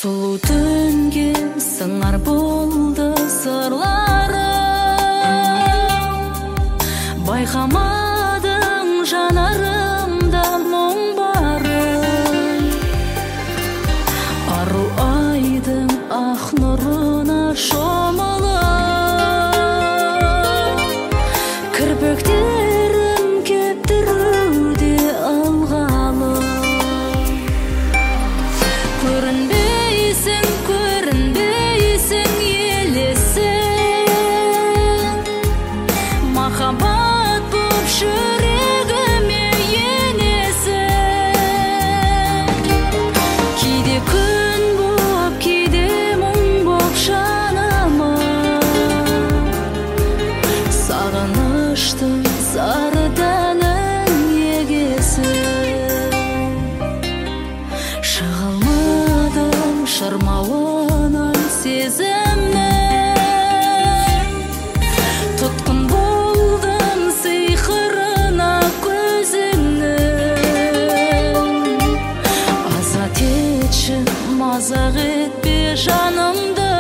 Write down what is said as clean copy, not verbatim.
Сұлу түнге сыңар болды сырларым, байқамадың жанарымда мұң барын. Ару айдың ақ нұрына шомылып, кірпіктерім кептіруде алғалы. Көрінбейсің, көрінбейсің елесің, махаббат боп жүрегіме енесің. Кейде күн боп, кейде мұң боп жаныма, сағыныштың сары дәнін егесің. Шығалмадым шырмауынан сезімнің, тұтқын болдым сиқырына көзіңнің. Азат етші, мазақ етпе жанымды,